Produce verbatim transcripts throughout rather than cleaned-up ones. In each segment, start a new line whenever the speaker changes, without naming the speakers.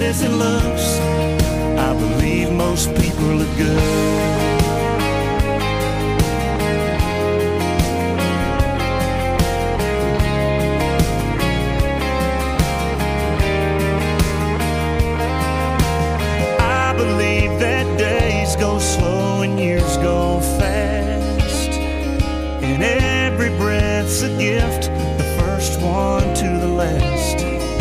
as it looks. I believe most people are good. I believe that days go slow and years go fast, and every breath's a gift, the first one to the last.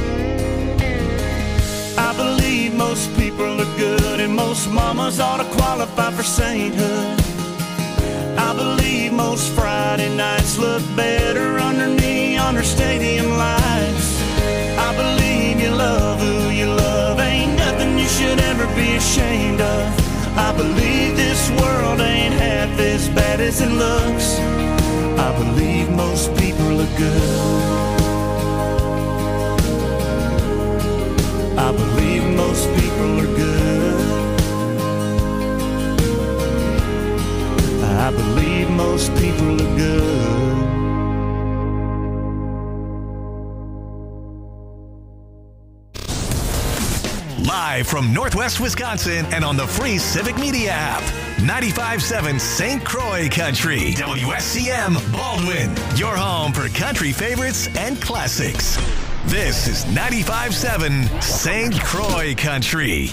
I believe most people are good, and most mamas ought to qualify for sainthood. I believe most Friday nights look better under neon or stadium lights. I believe you love who you love, ain't nothing you should ever be ashamed of. I believe this world ain't half as bad as it looks. I believe most people are good. I believe most people are good. I believe most people are good.
Live from Northwest Wisconsin and on the free Civic Media app. ninety-five point seven Saint Croix Country. W S C M Baldwin. Your home for country favorites and classics. This is ninety-five point seven Saint Croix Country.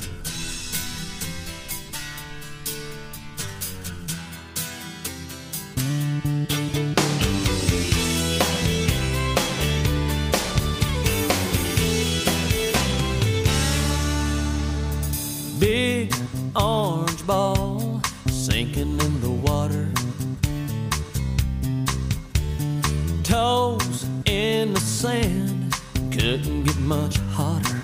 Big orange ball sinking in the water, toes in the sand, couldn't get much hotter.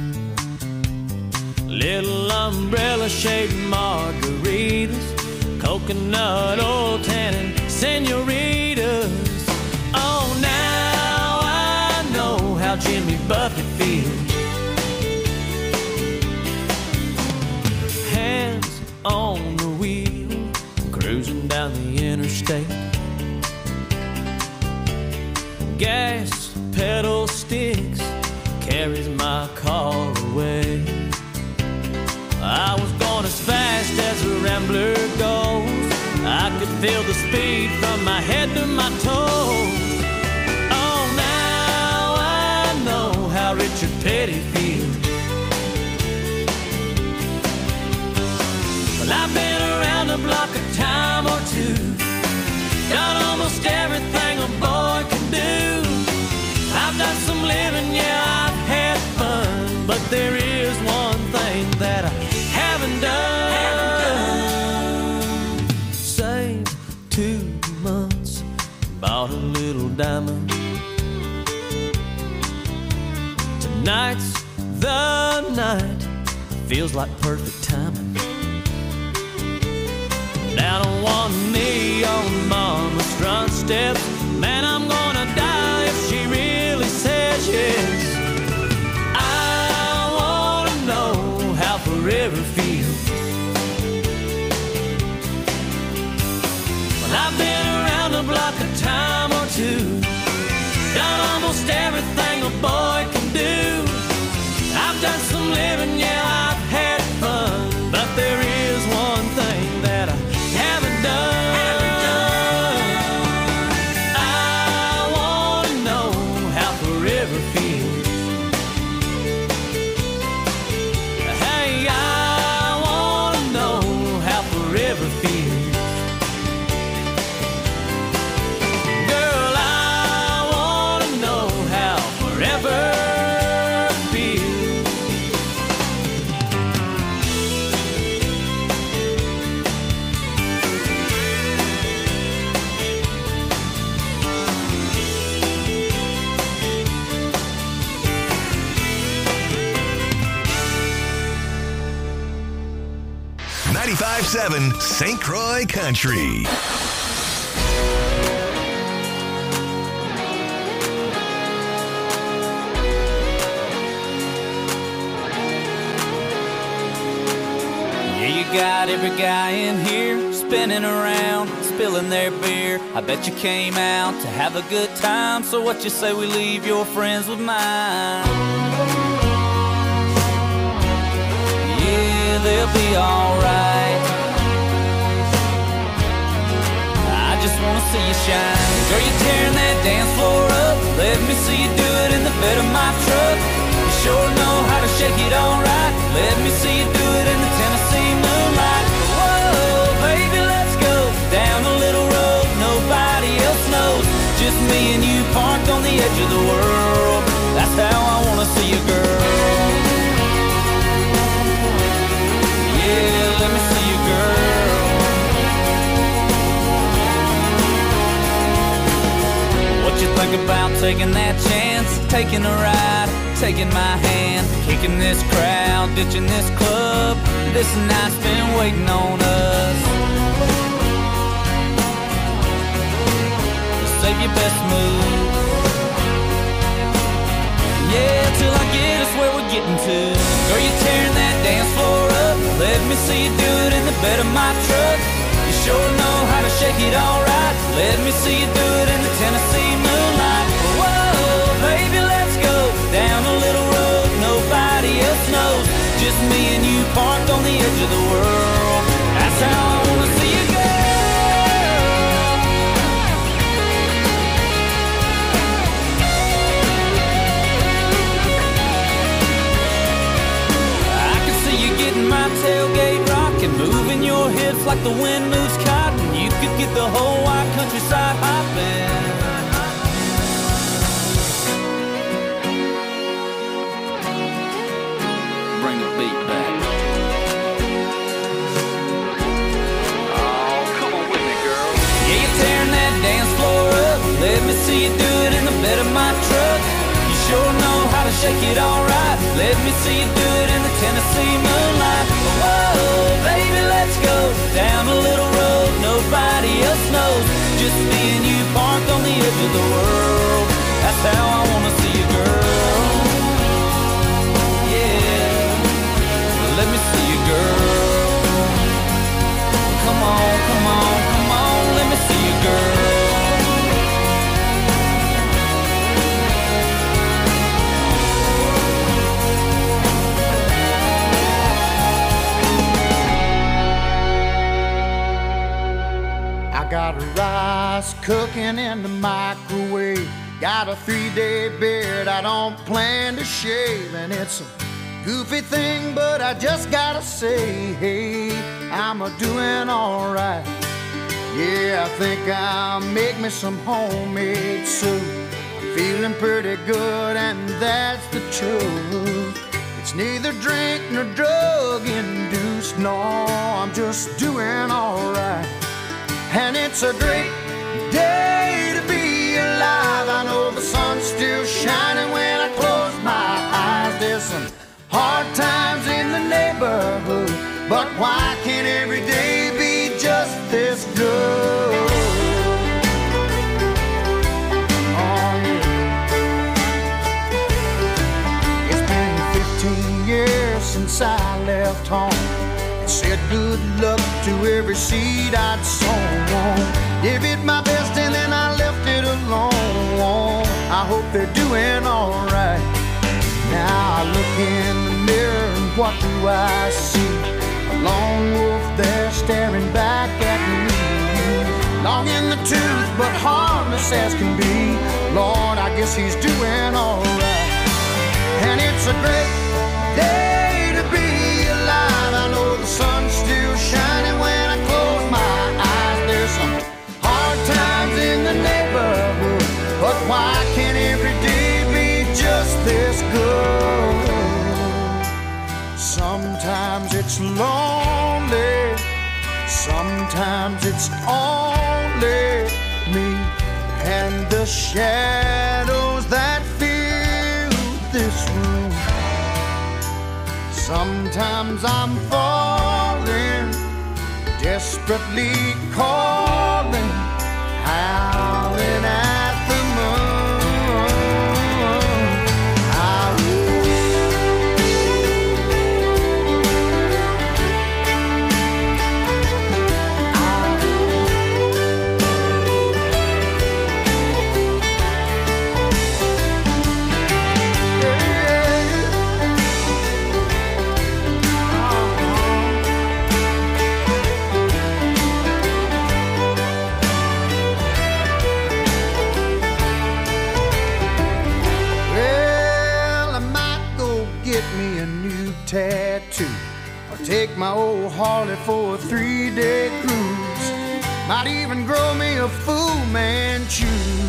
Little umbrella shaped margaritas, coconut oil tannin senoritas. Oh, now I know how Jimmy Buffett feels. Hands on the wheel, cruising down the interstate. Gas pedal sticks, carries my car away. I was going as fast as a rambler goes. I could feel the speed from my head to my toes. Oh, now I know how Richard Petty feels. Well, I've been around the block a time or two, done almost everything a boy can do. I've done some living, yeah, I've had fun, but there is one thing that I haven't done. Haven't done. Saved two months, bought a little diamond. Tonight's the night, feels like perfect timing. Down on one knee on mama's front steps, man, I'm gonna die if she really says yes. I wanna know how forever feels. Well, I've been around the block a time or two, done almost everything a boy can do. I've done some living, yeah, I've had fun, but there is one thing that I haven't done.
ninety-five point seven Saint Croix Country.
Yeah, you got every guy in here spinning around, spilling their beer. I bet you came out to have a good time, so what you say we leave your friends with mine? it'll be alright. I just wanna see you shine. Girl, you tearing that dance floor up. Let me see you do it in the bed of my truck. You sure know how to shake it alright. Let me see you do it in the Tennessee moonlight. Whoa, baby, let's go down a little road nobody else knows. Just me and you parked on the edge of the world. That's how I wanna see you, girl. Yeah, let me see you, girl. What you think about taking that chance? Taking a ride, taking my hand, kicking this crowd, ditching this club. This night's been waiting on us. Save your best move. Yeah, till I get us where we're getting to. Girl, you tearing that dance floor up. Let me see you do it in the bed of my truck. You sure know how to shake it alright. Let me see you do it in the Tennessee moonlight. Whoa, baby, let's go down a little road nobody else knows. Just me and you parked on the edge of the world. That's how I wanna see you, girl. Getting my tailgate rocking, moving your hips like the wind moves cotton. You could get the whole wide countryside hopping. Bring the beat back. Oh, come on with me, girl. Yeah, you're tearing that dance floor up. Let me see you do it in the bed of my truck. You sure know how to shake it alright. Let me see you do it in the Tennessee moonlight. Whoa, baby, let's go down a little road nobody else knows. Just me and you parked on the edge of the world. That's how I wanna see you, girl. Yeah, let me see you, girl. Come on, come on, come on, let me see you, girl.
Got rice cooking in the microwave. Got a three-day beard I don't plan to shave. And it's a goofy thing, but I just gotta say, hey, I'm a doing alright. Yeah, I think I'll make me some homemade soup. I'm feeling pretty good, and that's the truth. It's neither drink nor drug-induced. No, I'm just doing alright. And it's a great day to be alive. I know the sun's still shining when I close my eyes. There's some hard times in the neighborhood, but why can't every day be just this good? Oh, yeah. It's been fifteen years since I left home. Said good luck to every seed I'd sown. Gave it my best and then I left it alone. I hope they're doing alright. Now I look in the mirror and what do I see? A lone wolf there staring back at me. Long in the tooth but harmless as can be. Lord, I guess he's doing alright. And it's a great day to be alive. I know the sun's still shining when I close my eyes. There's some hard times in the neighborhood, but why can't every day be just this good? Sometimes it's lonely, sometimes it's only me and the shadows that fill this room. Sometimes I'm falling, desperately calling, howling at the moon. I get me a new tattoo, or take my old Harley for a three-day cruise. Might even grow me a Fu Manchu.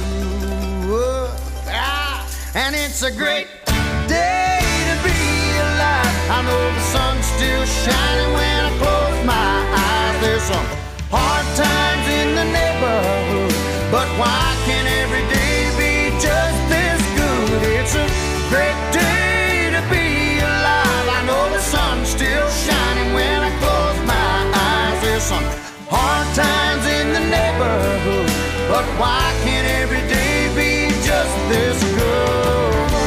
Ah, and it's a great day to be alive. I know the sun's still shining when I close my eyes. There's some hard times in the neighborhood, but why can't every day be just this good? It's a great day to be alive. I know the sun's still shining when I close my eyes. There's some hard times in the neighborhood, but why can't every day be just this good?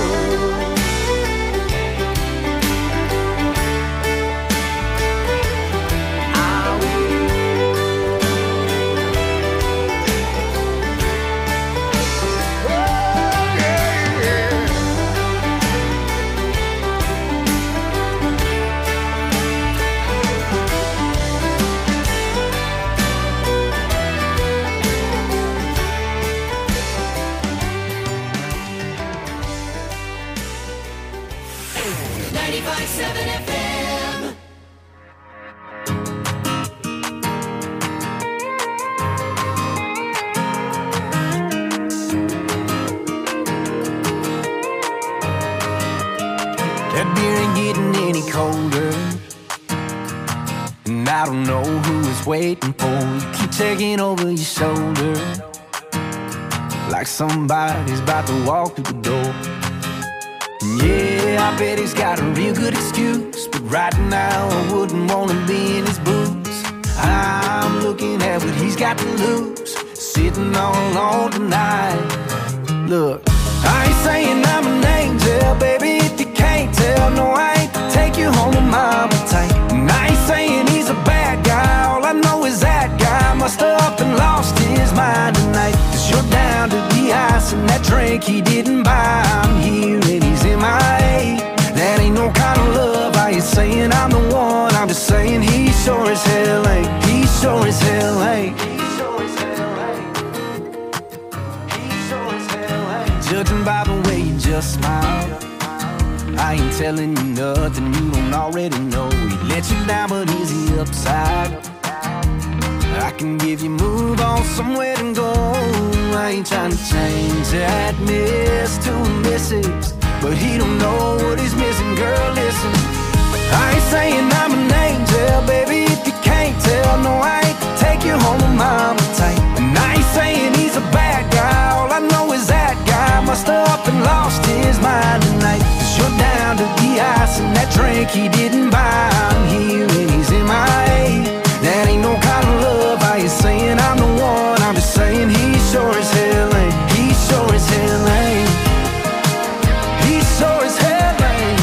ninety-five point seven F M.
That beer ain't getting any colder, and I don't know who is waiting for you. Keep checking over your shoulder, like somebody's about to walk through the door. Yeah, I bet he's got a real good excuse, but right now I wouldn't want to be in his boots. I'm looking at what he's got to lose, sitting all alone tonight. Look, I ain't saying I'm an angel, baby, if you can't tell. No, I ain't to take you home with mama tight. And I ain't saying he's a bad guy, all I know is that guy must have up and lost his mind tonight. Cause you're down to the ice and that drink he didn't buy. I'm here and he's in my A. That ain't no kind of love. I ain't saying I'm the one, I'm just saying he sure as hell ain't. He sure as hell ain't. Judging by the way you just smile, I ain't telling you nothing you don't already know. He let you down, but is he upside? I can give you move on somewhere to go. I ain't trying to change that miss to a missus, but he don't know what he's missing. Girl, listen, I ain't saying I'm an angel, baby, if you can't tell. No, I ain't to take you home with mama tight. And I ain't saying he's a bad guy, all I know is that guy must have up and lost his mind tonight. Cause you're down to the ice and that drink he didn't buy. I'm here and he's in my A. That ain't no kind of love. I ain't saying I'm the one, I'm just saying he sure as hell ain't. He sure as hell ain't. He sure as hell ain't.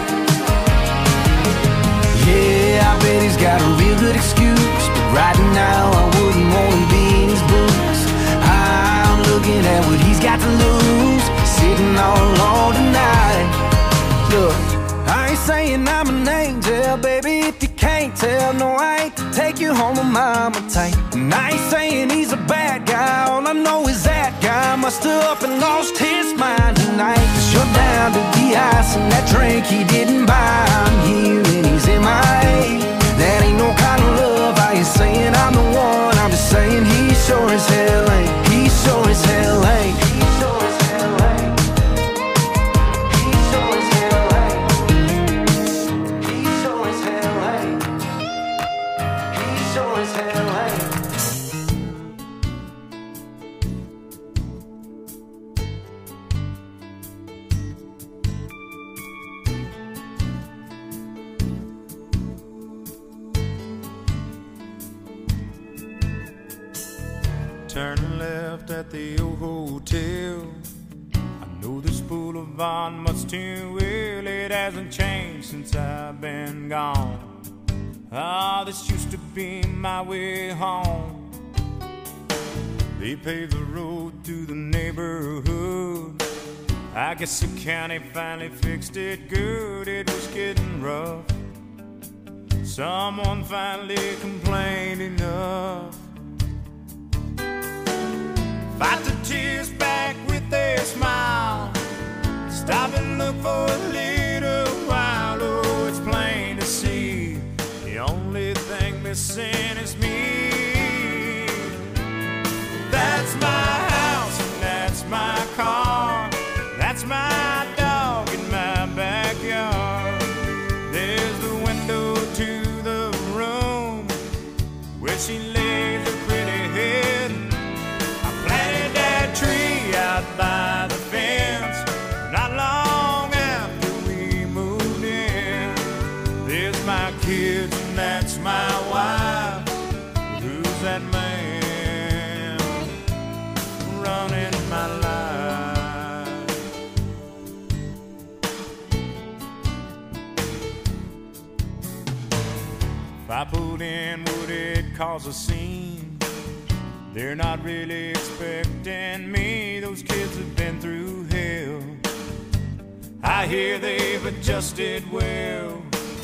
Yeah, I bet he's got a real good excuse, but right now I wouldn't want to be in his boots. I'm looking at what he's got to lose, sitting all alone tonight. Look, I ain't saying I'm an angel, baby, if you can't tell. No, I ain't to take you home with mama tight. And I ain't saying he's a bad guy, all I know is that guy must have up and lost his mind tonight. Cause you're down to the ice and that drink he didn't buy. I'm here and he's in my A. That ain't no kind of love. I ain't saying I'm the one, I'm just saying he sure as hell ain't. He sure as hell ain't. He sure as hell ain't. He sure as hell ain't. He sure as hell ain't. He sure as hell ain't.
Turn left at the old hotel. I know this boulevard much too well. It hasn't changed since I've been gone. Ah, this used to be my way home. They paved the road to the neighborhood. I guess the county finally fixed it good. It was getting rough. Someone finally complained enough. Fight the tears back with a smile. Stop and look for a little while.
kids, and that's my wife. Who's that man running my life? If I put in, would it cause a scene? They're not really expecting me. Those kids have been through hell. I hear they've adjusted well.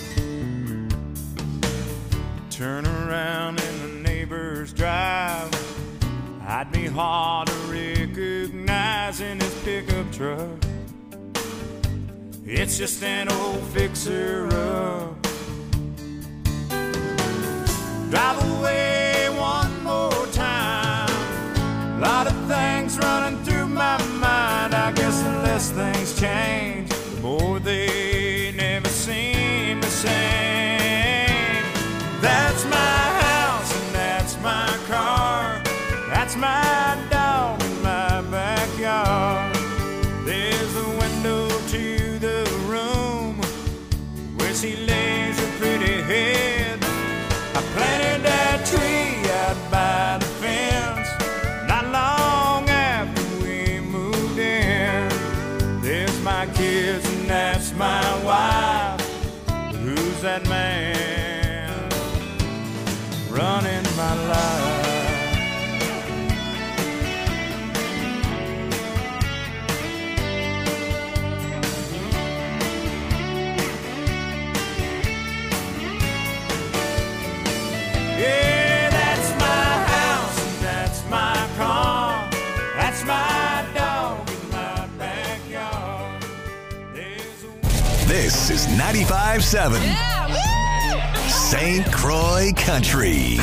Turn around in the neighbor's drive, I'd be hard to recognize in his pickup truck. It's just an old fixer-up. Drive away one more time. A lot of things running through my mind. I guess the less things change, the more they never seem the same. That's my house and that's my car. That's my dog in my backyard. There's a window to the room where she lays her pretty head. I planted that tree out by the fence not long after we moved in. There's my kids and that's my wife. Who's that man running my life? Yeah, that's my house and that's my car. That's my dog in my backyard. There's a...
This is ninety-five point seven yeah, Saint Croix Country.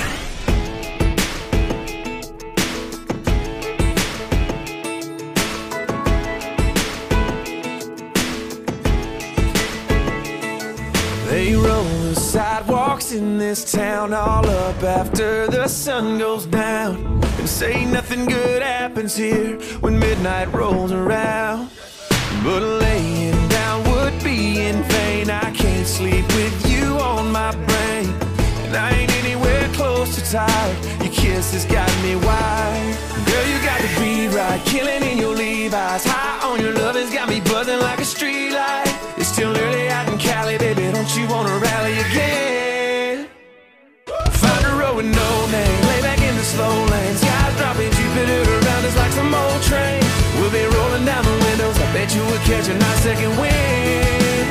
They roll the sidewalks in this town all up after the sun goes down, and say nothing good happens here when midnight rolls around. But laying down would be in vain. I can't sleep with you on my brain, and I ain't anywhere close to tired. Your kiss has got me wired. Girl, you got the beat right, killing in your Levi's. High on your love has got me buzzing like a street light. It's still early out in Cali, baby, don't you wanna rally again? Find a road with no name, lay back in the slow lane. Skies dropping, Jupiter around us like some old train. We'll be rolling down the windows, I bet you we'll catch a nice second wind.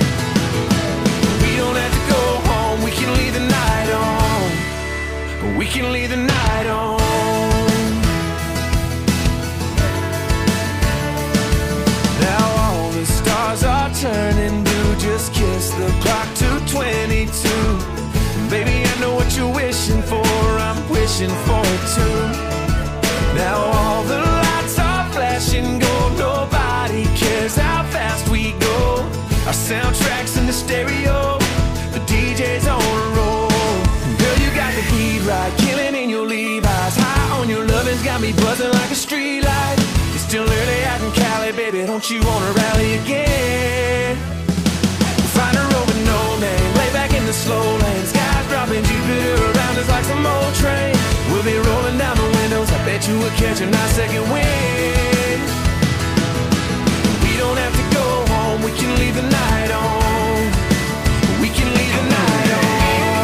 We don't have to go home, we can leave the night on. We can leave the night on. Now all the stars are turning blue. Just kiss the clock to twenty-two. Baby, I know what you're wishing for, I'm wishing for it too. Now all the lights are flashing gold. Nobody cares how fast we go. Our soundtrack's in the stereo, the D J's on a roll. Girl, you got the beat right, killing in your Levi's. High on your lovin's got me buzzing like a street light. It's still early out in Cali, baby, don't you wanna rally again? Find a road with no name, lay back in the slow lane. Skies dropping, Jupiter around us like some old train. We'll be rolling down the windows, I bet you we'll catch a nice second wind. We don't have to go home, we can leave the night on. We can leave the night on.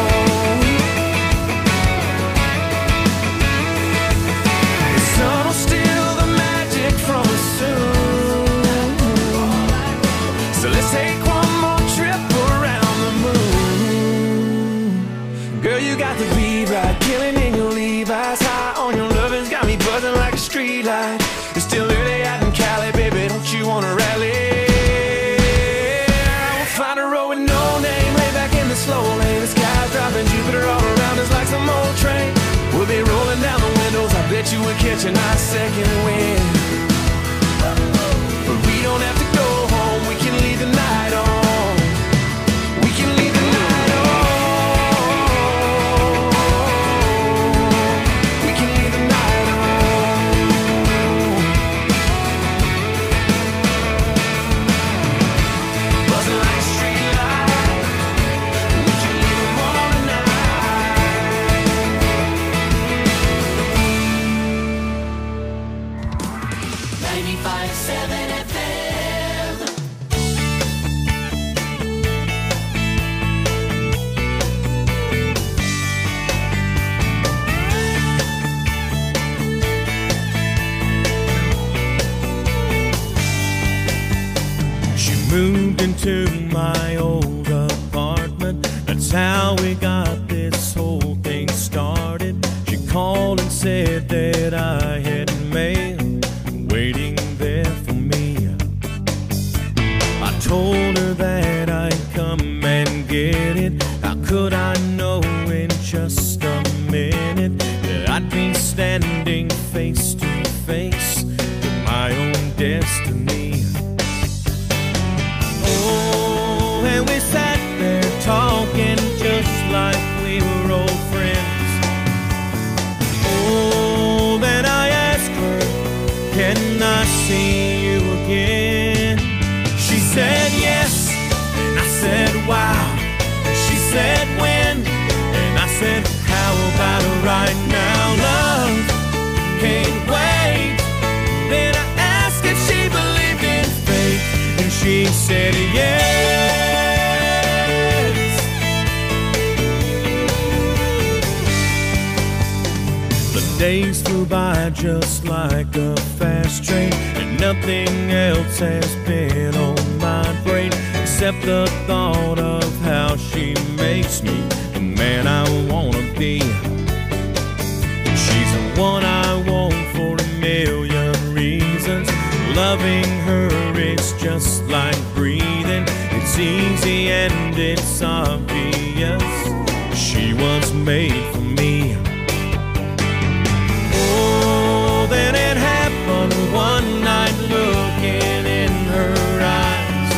The sun will steal the magic from us soon. So let's take one more trip around the moon. Girl, you got the beat right, killing in your Levi's. High on your lovin's got me buzzing like a street light. It's still early out in Cali, baby, don't you wanna rally? We'll find a road with no name, lay back in the slow lane. The sky's dropping, Jupiter all around us like some old train. We'll be rolling down the windows, I bet you we'll catch a nice second wind. But we don't have to go home, we can leave the night on. We can leave the night on. We can leave the night on. Buzzing like a street light. We can leave the moved into my old apartment. That's how we got this whole thing started. She called and said that I had mail waiting there for me. I told her that I'd come and get it. How could I know in just a minute that I'd be standing face to face with my own destiny? Oh, and we sat there talking just like we were old friends. Oh, then I asked her, can I see you again? She said yes, and I said wow. She said when, and I said how about it right now? Love can't wait. Then I asked if she believed in fate, and she said yes. The days flew by just like a fast train, and nothing else has been on my brain except the thought of how she makes me the man I wanna be. She's the one I want for a million reasons. Loving her is just like breathing. It's easy and it's obvious. She was made for me. Oh, then it happened one night looking in her eyes.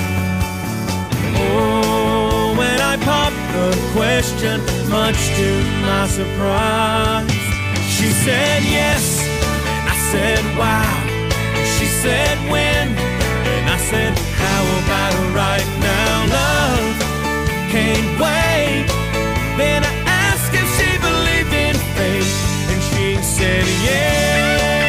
Oh, when I popped the question, much to my surprise, she said yes, and I said wow. She said when, and I said how about it right now? Love can't wait. Then I asked if she believed in fate, and she said yes.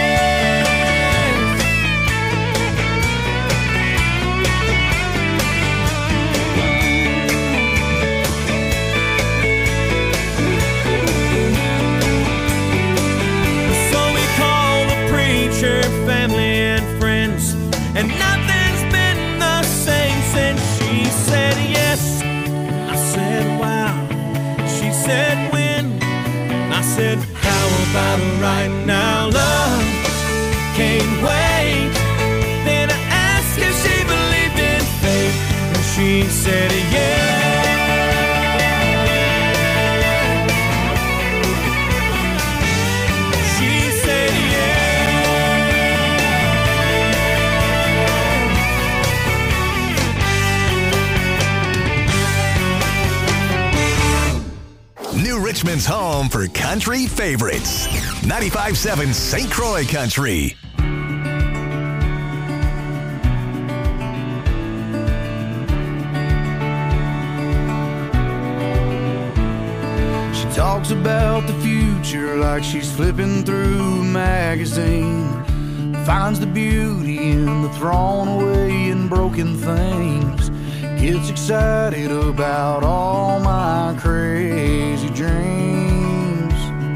Family and friends, and nothing's been the same since she said yes. I said wow. She said when. I said how about it right now? Love can't wait. Then I asked if she believed in fate, and she said yes.
Richmond's home for country favorites. ninety-five seven Saint Croix Country.
She talks about the future like she's flipping through a magazine. Finds the beauty in the thrown away and broken things. Gets excited about all my crazy dreams.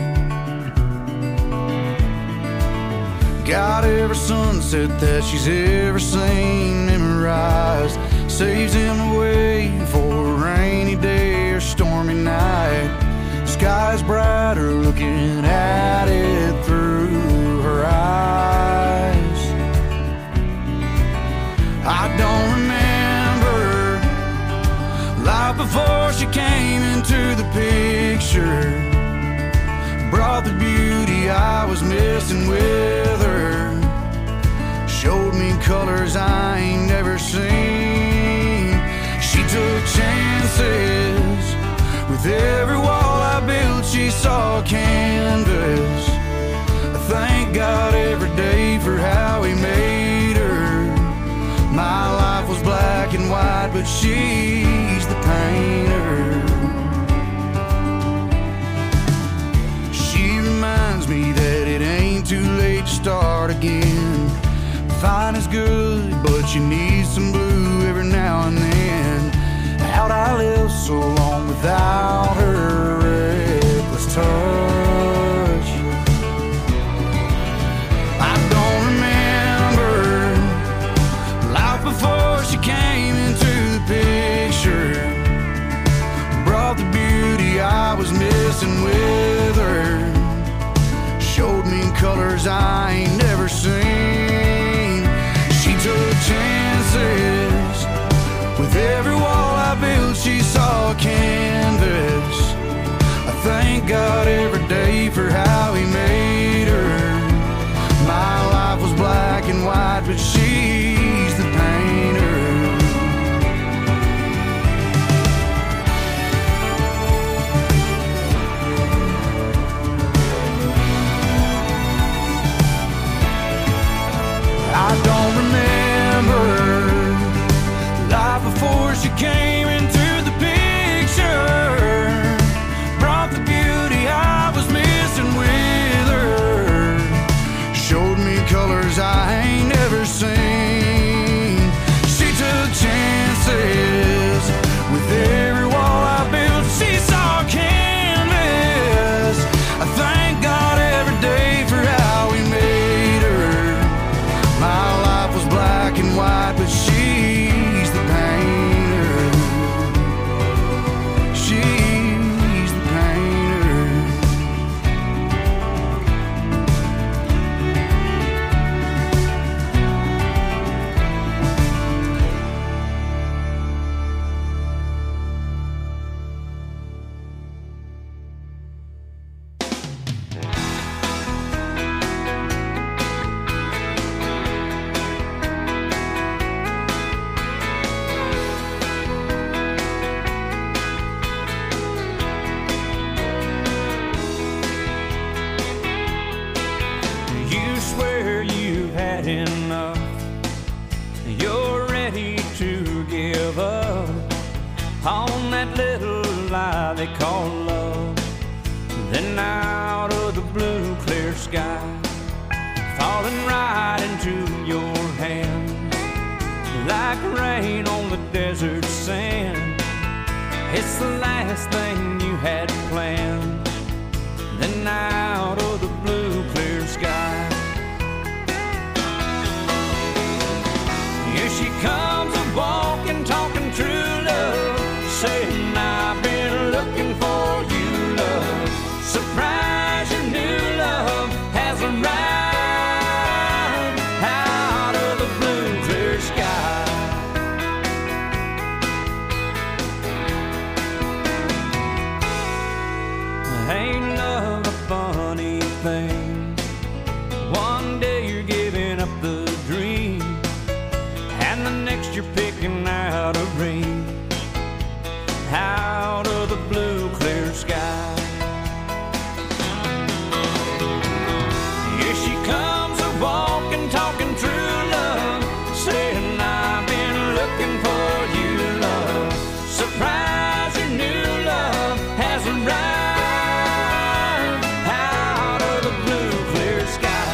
Got every sunset that she's ever seen memorized. Saves him away for a rainy day or stormy night. Sky's brighter looking at it through her eyes. I don't remember life before she came into the picture. Brought the beauty I was missing with her. Showed me colors I ain't never seen. She took chances. With every wall I built she saw canvas. I thank God every day for how he made her. My life was black and white, but she's the painter. She reminds me that it ain't too late to start again. Fine is good, but you need some blue every now and then. How'd I live so long without her reckless touch? I don't remember life before she came into
on that little lie they call love. Then out of the blue clear sky, falling right into your hand, like rain on the desert sand. It's the last thing you had planned. Then out of the blue clear sky, here she comes a-walking, talking true love, saying I've been looking for you, love. Surprise, your new love has arrived out of the blue clear sky. Ain't love a funny thing? One day you're giving up the dream, and the next you're picking out a ring out of the blue clear sky. Here she comes a-walking, talking true love, saying I've been looking for you, love. Surprise, your new love has arrived out of the blue clear sky.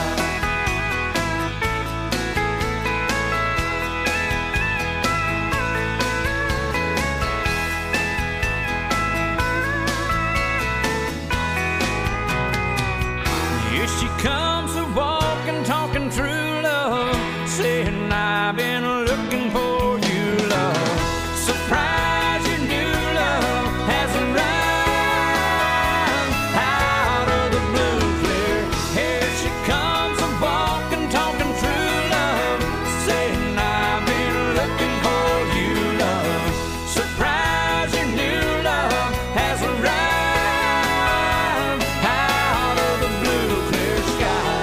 Here she comes a-walking, talking true love, saying I've been looking for you, love. Surprise, your new love has arrived out of the blue clear. Here she comes a-walking, talking true love, saying I've been looking for you, love. Surprise, your new love has arrived out of the blue clear sky,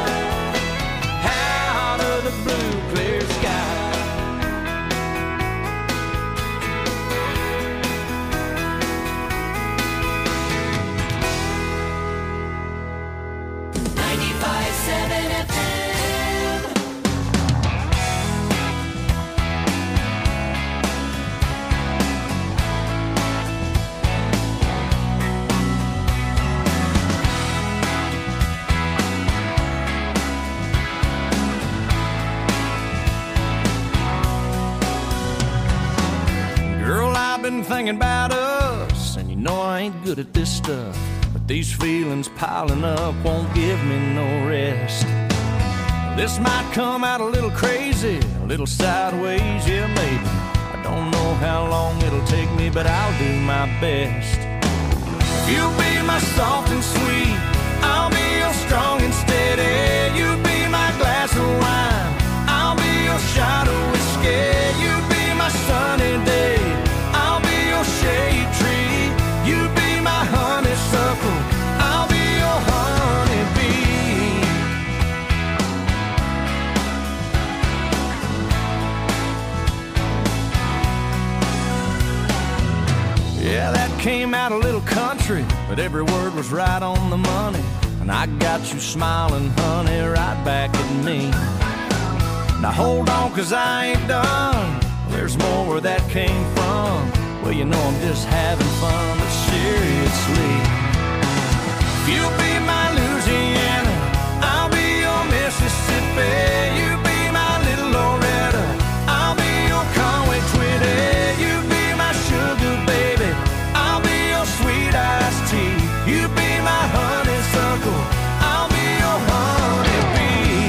out of the blue clear sky.
ninety-five seven F M.
Girl, I've been thinking about us, and you know I ain't good at this stuff, but these feelings piling up won't give me no rest. This might come out a little crazy, a little sideways, yeah, maybe. I don't know how long it'll take me, but I'll do my best. You'll be my soft and sweet, I'll be your strong and steady. You'll be my glass of wine, I'll be your shot of whiskey. You'll be my sunny day, I'll be your shade tree. You'll be my honeysuckle, I'll be your honeybee. Yeah, that came out a little country, but every word was right on the money. And I got you smiling, honey, right back at me. Now hold on, cause I ain't done, there's more where that came from. Well, you know I'm just having fun, but seriously, you'll be my Louisiana, I'll be your Mississippi. You be my little Loretta, I'll be your Conway Twitty. You be my sugar baby, I'll be your sweet iced tea. You be my honeysuckle, I'll be your honeybee.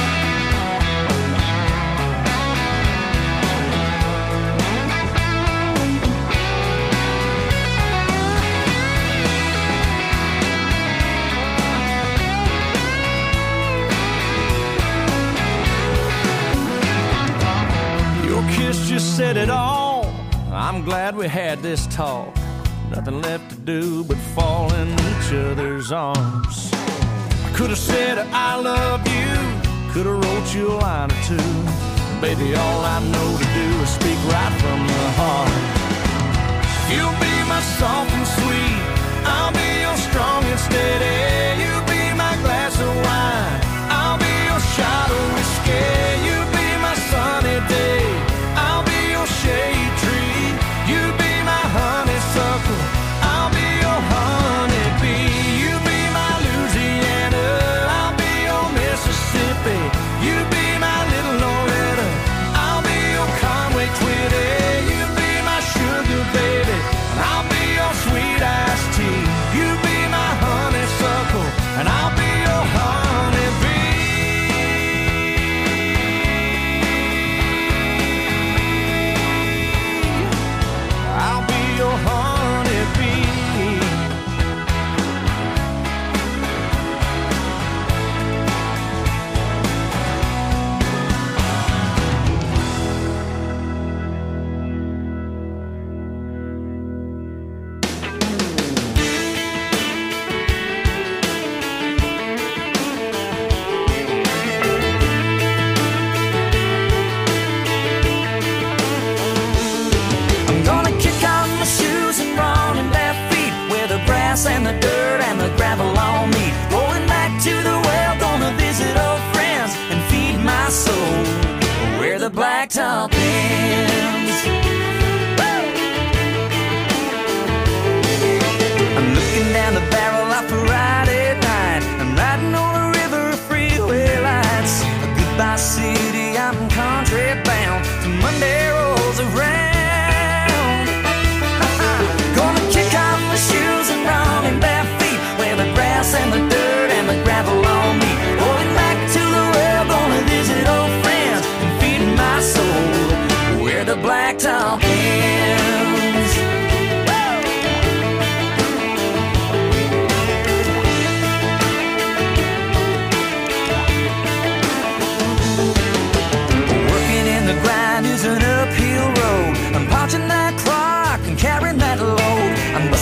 Your kiss just said it all, I'm glad we had this talk. Nothing left to do but fall in each other's arms. I could have said I love you, could have wrote you a line or two. Baby, all I know to do is speak right from the heart. You'll be my soft and sweet, I'll be your strong and steady. You'll be my glass of wine, I'll be your shot of whiskey. You'll be my sunny day, I'll be your shade tree. You'll be my honey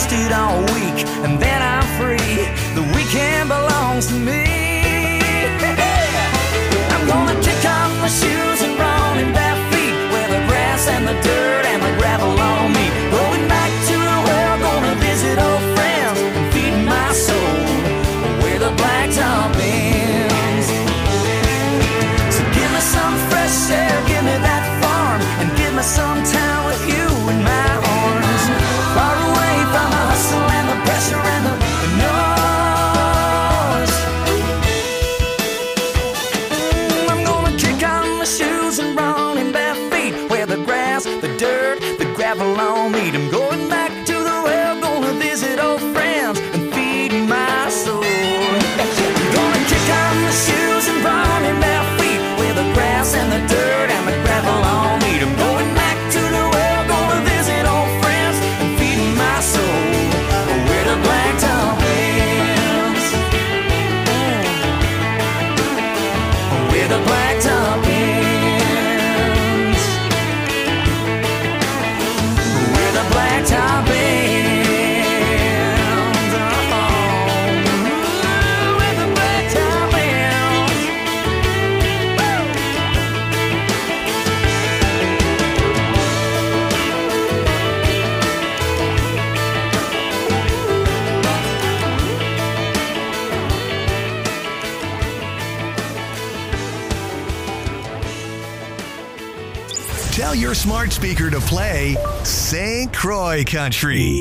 wasted all week, and then I'm free. The weekend belongs to me. I'm gonna kick off my shoes and run in bare feet, where the grass and the dirt and the gravel on me. Going back to the well, gonna visit old friends and feed my soul where the blacktop ends. So give me some fresh air, give me that farm, and give me some time with you in my arms. Far away from the hustle and the pressure and the noise. I'm gonna kick on my shoes and run in bare feet, where the grass, the dirt, the gravel on me. I'm going back to the well, gonna visit old friends and feed my soul. I'm gonna kick on my shoes and run in bare feet, where the grass and the dirt and the gravel on me. I'm going back to the well, gonna visit old friends and feed my soul where the blacktop ends. Where the blacktop ends. Where the blacktop ends. Oh, where the blacktop ends.
Tell your smart speaker to play Saint Croix Country.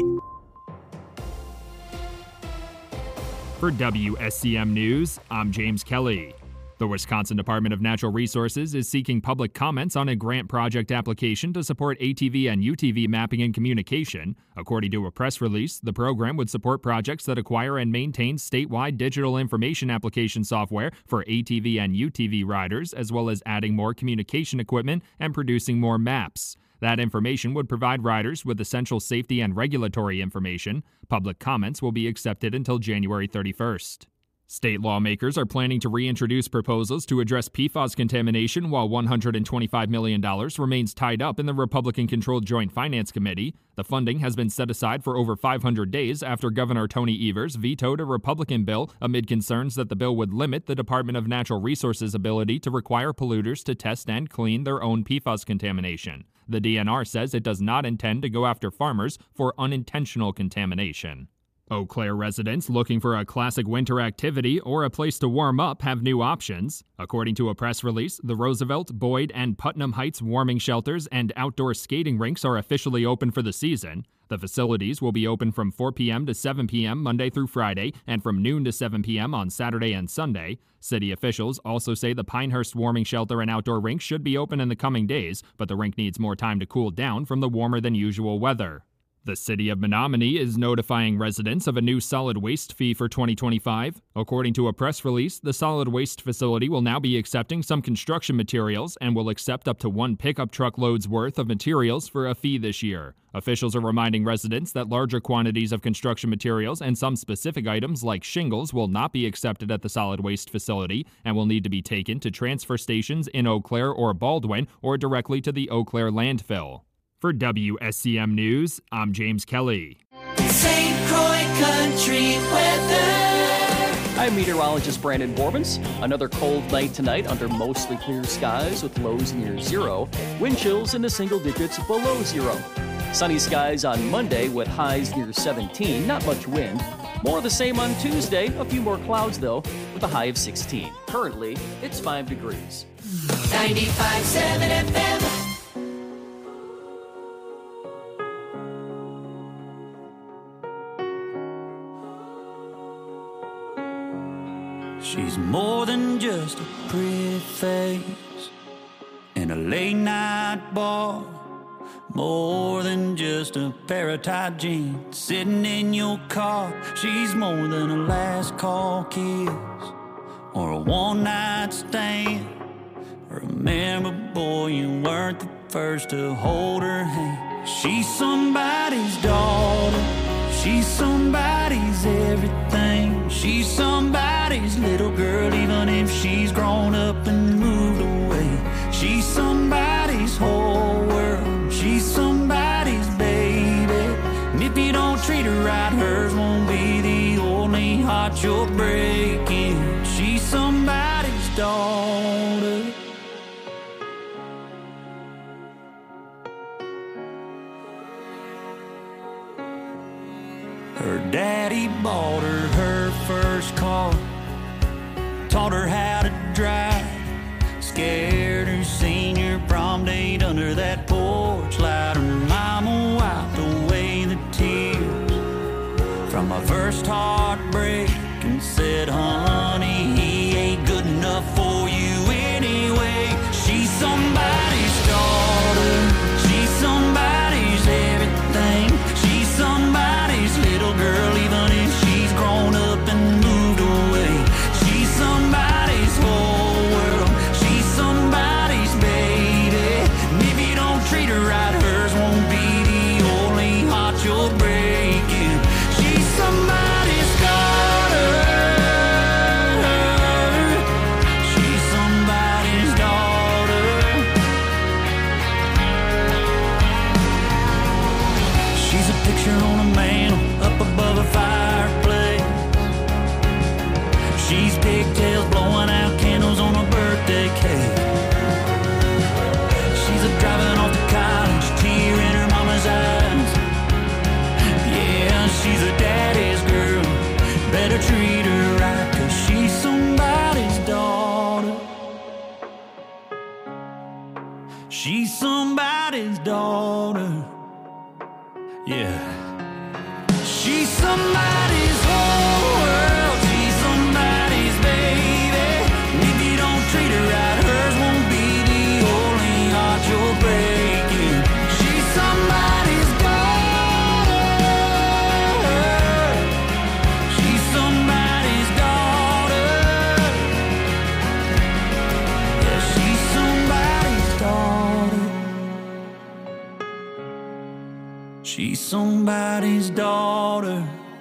For W S C M News, I'm James Kelly. The Wisconsin Department of Natural Resources is seeking public comments on a grant project application to support A T V and U T V mapping and communication. According to a press release, the program would support projects that acquire and maintain statewide digital information application software for A T V and U T V riders, as well as adding more communication equipment and producing more maps. That information would provide riders with essential safety and regulatory information. Public comments will be accepted until January thirty-first. State lawmakers are planning to reintroduce proposals to address P FAS contamination while one hundred twenty-five million dollars remains tied up in the Republican-controlled Joint Finance Committee. The funding has been set aside for over five hundred days after Governor Tony Evers vetoed a Republican bill amid concerns that the bill would limit the Department of Natural Resources' ability to require polluters to test and clean their own P FAS contamination. The D N R says it does not intend to go after farmers for unintentional contamination. Eau Claire residents looking for a classic winter activity or a place to warm up have new options. According to a press release, the Roosevelt, Boyd, and Putnam Heights warming shelters and outdoor skating rinks are officially open for the season. The facilities will be open from four p.m. to seven p.m. Monday through Friday and from noon to seven p.m. on Saturday and Sunday. City officials also say the Pinehurst warming shelter and outdoor rink should be open in the coming days, but the rink needs more time to cool down from the warmer than usual weather. The city of Menominee is notifying residents of a new solid waste fee for twenty twenty-five. According to a press release, the solid waste facility will now be accepting some construction materials and will accept up to one pickup truck load's worth of materials for a fee this year. Officials are reminding residents that larger quantities of construction materials and some specific items like shingles will not be accepted at the solid waste facility and will need to be taken to transfer stations in Eau Claire or Baldwin or directly to the Eau Claire landfill. For W S C M News, I'm James Kelly.
Saint Croix Country weather.
I'm meteorologist Brandon Borbens. Another cold night tonight under mostly clear skies with lows near zero. Wind chills in the single digits below zero. Sunny skies on Monday with highs near seventeen. Not much wind. More of the same on Tuesday. A few more clouds, though, with a high of sixteen. Currently, it's five degrees.
ninety-five point seven F M.
She's more than just a pretty face in a late night bar, more than just a pair of tight jeans sitting in your car. She's more than a last call kiss or a one night stand. Remember, boy, you weren't the first to hold her hand. She's somebody's daughter, she's somebody's everything. She's somebody's little girl, even if she's grown up and moved away. She's somebody's whole world, she's somebody's baby. And if you don't treat her right, hers won't be the only heart you're breaking. She's somebody's daughter. Her daddy bought her her first car, taught her how to drive, scared her senior prom date under that porch light. Her mama wiped away the tears from my first heartbreak and said, honey, he ain't good enough for you anyway. She's somebody's daughter, she's somebody's everything, she's somebody's little girl, even if she's grown up and moved away. She's somebody's whole world, she's somebody's baby. And if you don't treat her right, hers won't be the only heart you're breaking. She's somebody's daughter, she's somebody's daughter. She's a picture on a mantle up above a fireplace. She's pigtails blowing out candles on a birthday cake. She's a driving off to college, tear in her mama's eyes. Yeah, she's a daddy's girl, better treat her right, 'cause she's somebody's daughter. She's somebody's daughter. Yeah. She's somebody's whole world, she's somebody's baby. And if you don't treat her right, hers won't be the only heart you're breaking. She's somebody's daughter, she's somebody's daughter. Yeah, she's somebody's daughter. She's somebody's daughter.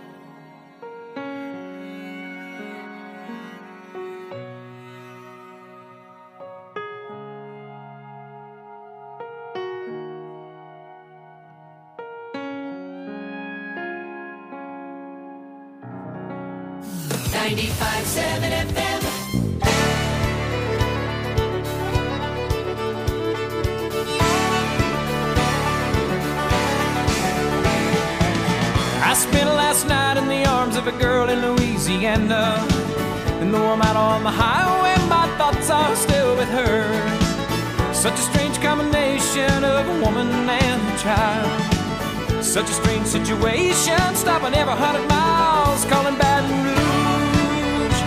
ninety-five seven F M.
I spent last night in the arms of a girl in Louisiana, and though I'm out on the highway, my thoughts are still with her. Such a strange combination of a woman and a child. Such a strange situation, stopping every hundred miles, calling Baton Rouge.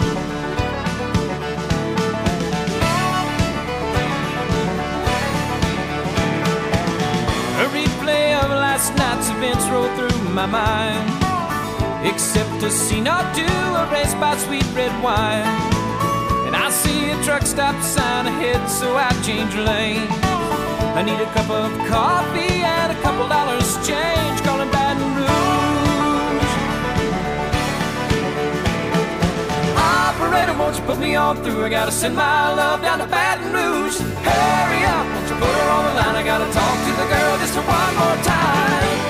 A replay of last night's events rolled through my mind, except a scene or two erased by sweet red wine. And I see a truck stop sign ahead, so I change lanes. I need a cup of coffee and a couple dollars change, calling Baton Rouge. Operator, won't you put me on through? I gotta send my love down to Baton Rouge. Hurry up, won't you put her on the line? I gotta talk to the girl just one more time.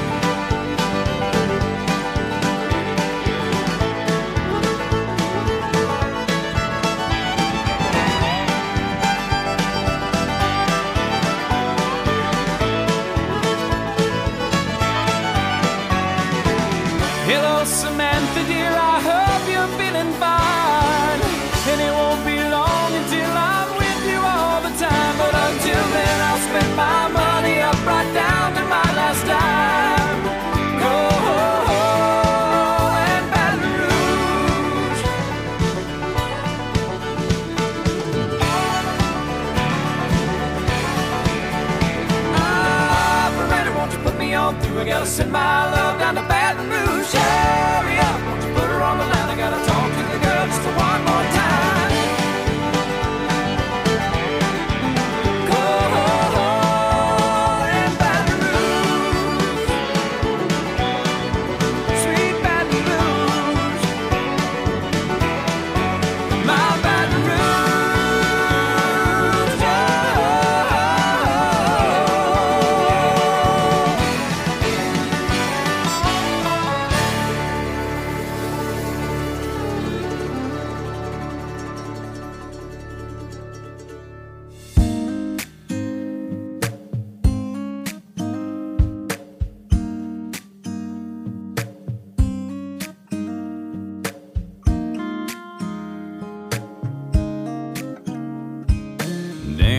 Hello, Samantha, dear, I hope you're feeling fine. And it won't be long until I'm with you all the time. But until then, I'll spend my money up right down to my last dime.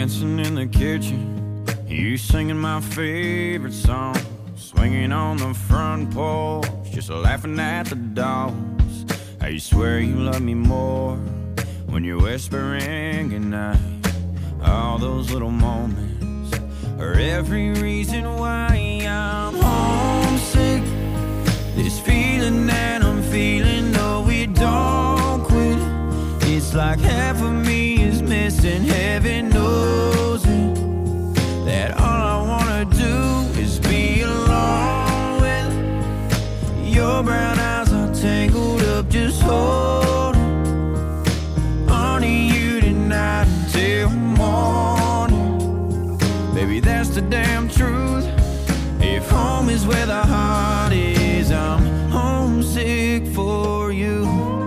dancing in the kitchen, you singing my favorite song, swinging on the front porch, just laughing at the dogs. I swear you love me more when you're whispering goodnight. All those little moments are every reason why I'm homesick. This feeling that I'm feeling, no, it don't quit. It's like half of me is missing, heaven knows it. That all I wanna do is be alone with your brown eyes are tangled up, just holding on to you tonight until morning. Baby, that's the damn truth. If home is where the heart is, I'm homesick for you.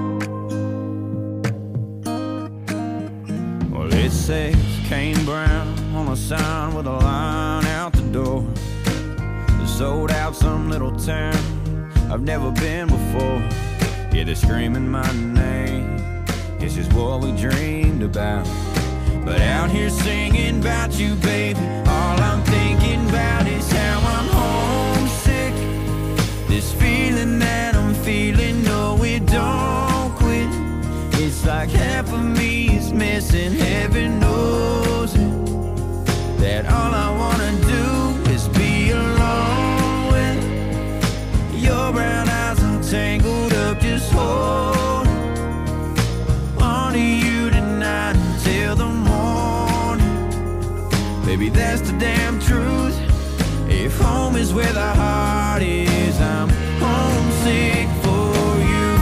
Well, it says Kane Brown on a sign with a line out the door. Sold out some little town I've never been before. Yeah, they're screaming my name. This is what we dreamed about. But out here singing about you, baby, all I'm thinking about is how I'm homesick. This feeling that I'm feeling, no, it don't quit. It's like half of me is missing, heaven knows it. That all I wanna do is be alone with your brown eyes are tangled up, just hold on to you tonight until the morning. Baby, that's the damn truth. If home is where the heart is, I'm homesick for you.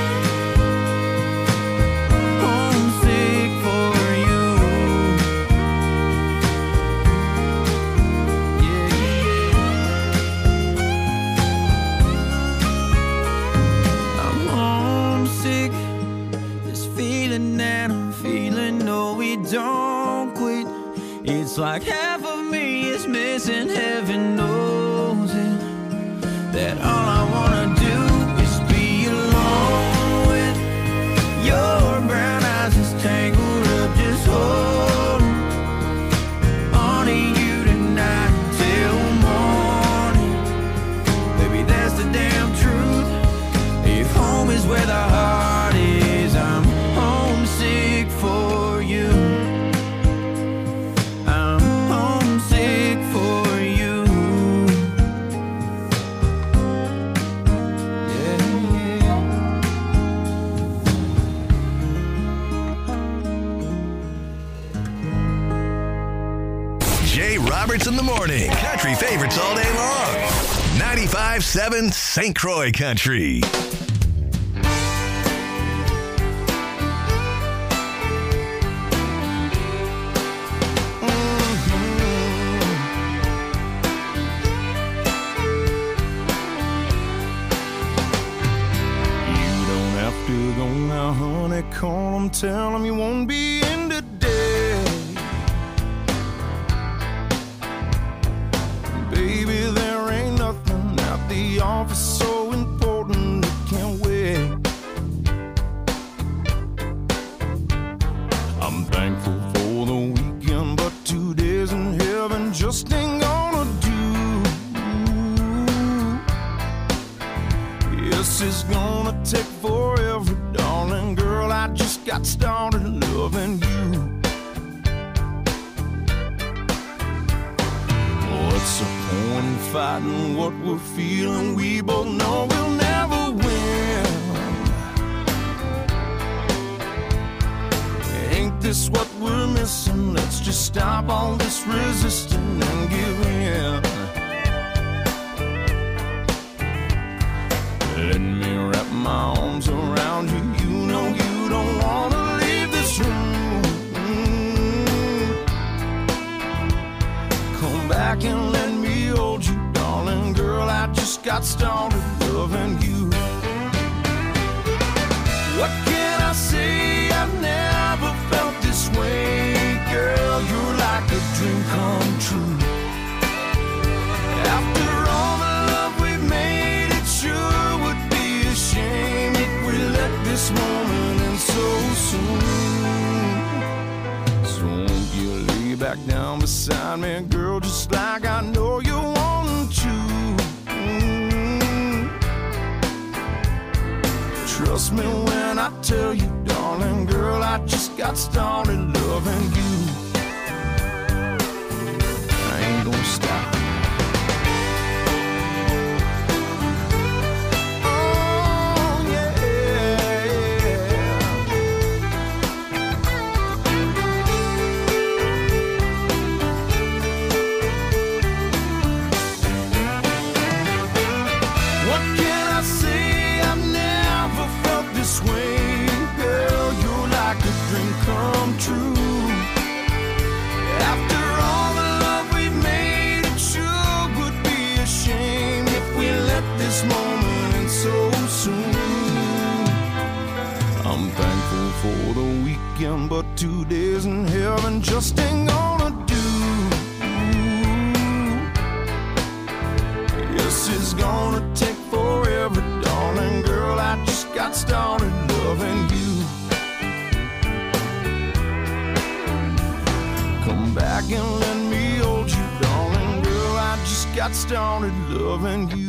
Homesick for you. Yeah, yeah. I'm homesick. This feeling that I'm feeling, no, it don't quit. It's like half of me is missing, heaven knows it. That all I wanna do is be alone with your brown eyes just tangled up, just holding on to you tonight till morning. Baby, that's the damn truth. If home is where the heart is, I'm homesick for you.
Roberts in the morning. Country favorites all day long. ninety-five seven Saint Croix Country.
You don't have to go now, honey. Call them, tell them you won't be in today. Baby, there ain't nothing at the office so important it can't wait. I'm thankful for the weekend, but two days in heaven just ain't gonna do. Yes, it's gonna take forever, darling girl. I just got started loving you. What's the point in fighting what we're feeling? We both know we'll never win. Ain't this what we're missing? Let's just stop all this resisting and give in. Let me wrap my arms around you. You know you don't wanna leave this room. Come back and let me hold you, darling girl. I just got started loving you. What can I say? I've never felt this way, girl. You're like a dream come true. After all the love we've made, it sure would be a shame if we let this moment end so soon. So won't you lay back back down beside me, girl, just like I know you want to. Mm. Trust me when I tell you, darling, girl, I just got started loving you. I ain't gonna stop. For the weekend, but two days in heaven just ain't gonna do. Yes, it's gonna take forever, darling girl. I just got started loving you. Come back and let me hold you, darling girl. I just got started loving you.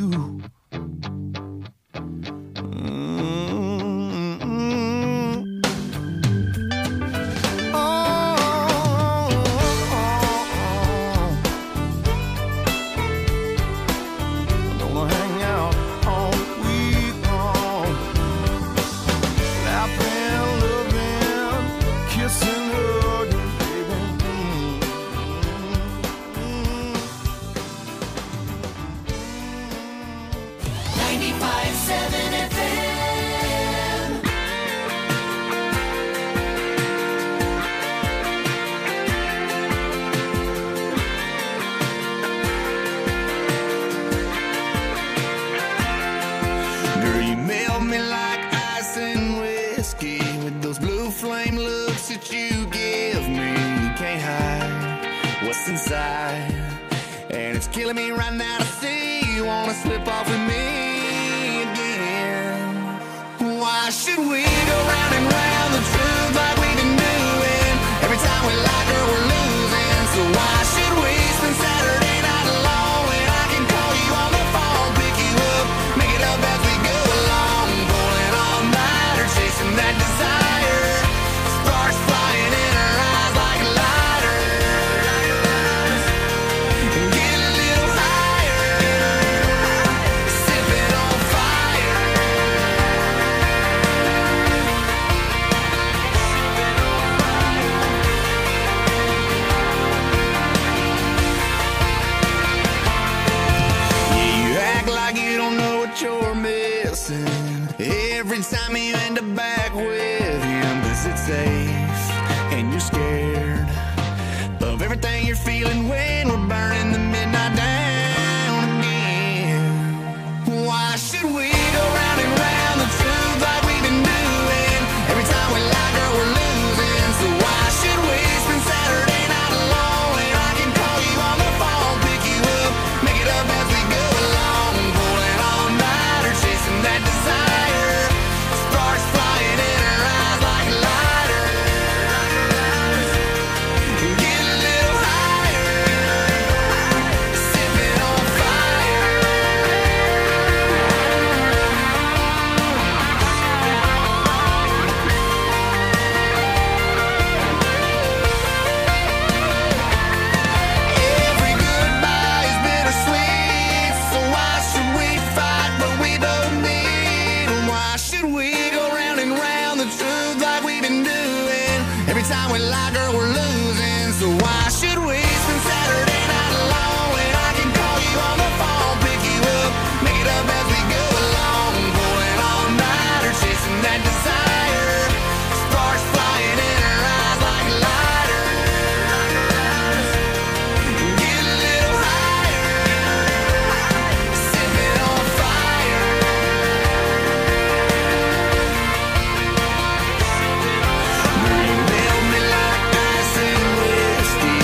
Whiskey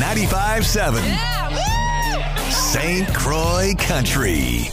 ninety-five point seven Saint Croix Country.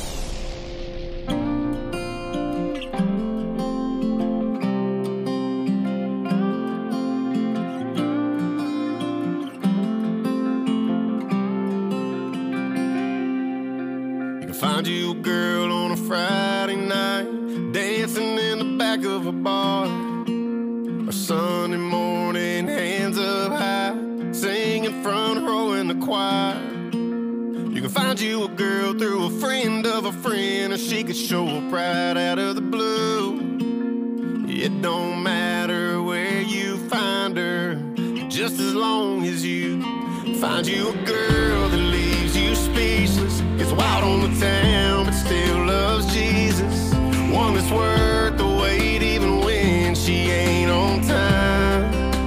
Find you a girl on a Friday night, dancing in the back of a bar, or Sunday morning, hands up high, singing front row in the choir. You can find you a girl through a friend of a friend, or she could show up right out of the blue. It don't matter where you find her, just as long as you find you a girl that leaves you speechless, gets wild on the town but still loves Jesus, one that's worth the wait even when she ain't on time.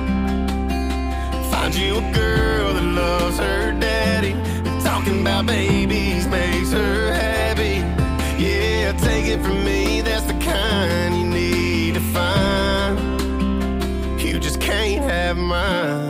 Find you a girl that loves her daddy, and talking about babies makes her happy. Yeah, take it from me, that's the kind you need to find. You just can't have mine.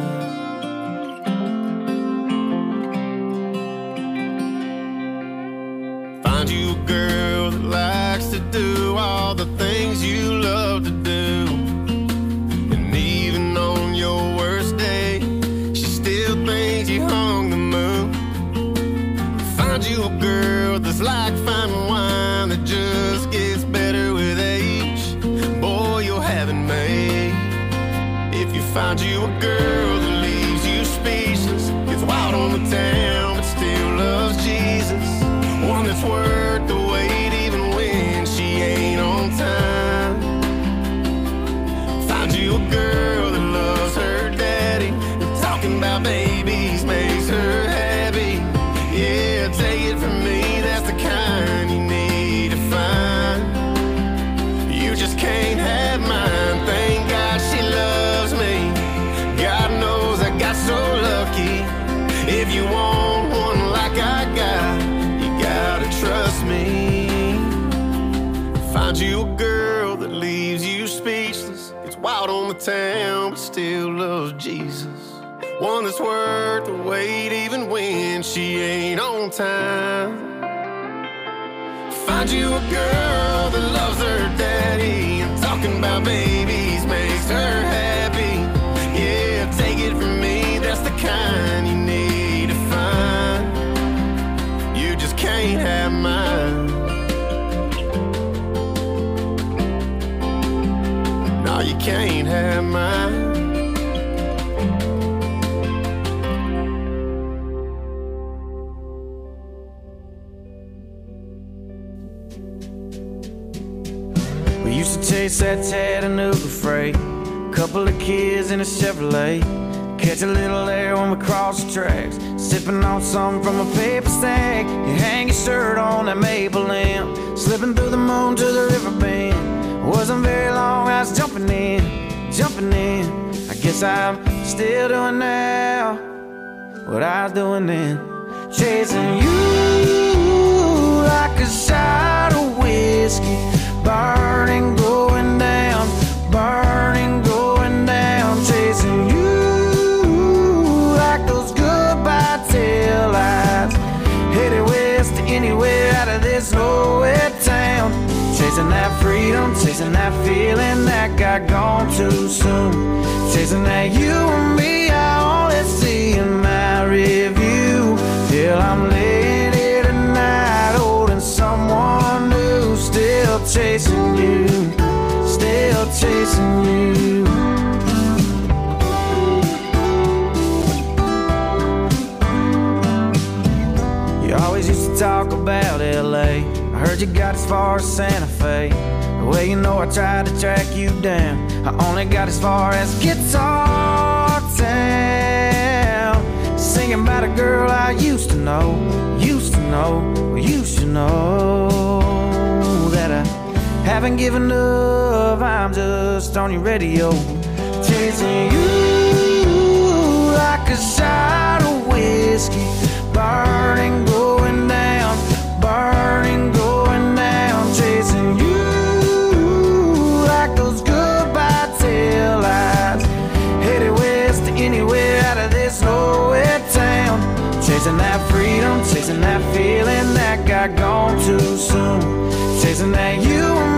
Find you a girl that likes to do all the things you love to do, and even on your worst day, she still thinks you hung the moon. Find you a girl that's like fine wine that just gets better with age. Boy, you'll have it made. If you find you a girl that leaves you speechless, gets wild on the town but still loves Jesus, one that's worth the wait even when she ain't on time. Find you a girl that loves her daddy, and talking about babies makes her happy. Yeah, take it from me, that's the kind you need to find. You just can't have mine. Thank God she loves me, God knows I got so lucky. If you want one like I got, gotta trust me. Find you a girl that leaves you speechless, gets wild on the town but still loves Jesus, one that's worth the wait even when she ain't on time. Find you a girl that loves her daddy, and talking about babies makes her happy. Yeah, take it from me, that's the kind you need to find. You just can't have mine. No, you can't have mine.
We used to chase that Chattanooga freight, couple of kids in a Chevrolet, catch a little air when we cross the tracks, sipping on something from a paper sack. You hang your shirt on that maple limb, slipping through the moon to the river bend. Wasn't very long, I was jumping in, jumping in. I guess I'm still doing now what I was doing then, chasing you like a shot of whiskey, burning, going down, burning, going down, chasing you goodbye tail lights, headed west to anywhere out of this nowhere town, chasing that freedom, chasing that feeling that got gone too soon, chasing that you and me I only see in my review, till I'm laying here tonight holding someone new, still chasing you, still chasing you. Always used to talk about L A, I heard you got as far as Santa Fe. Well, you know I tried to track you down, I only got as far as Guitar Town, singing about a girl I used to know, used to know, well, you should know that I haven't given up, I'm just on your radio, chasing you like a shot of whiskey, burning, going down, burning, going down, chasing you like those goodbye tail lights, headed west to anywhere out of this nowhere town. got gone too soon, chasing that you and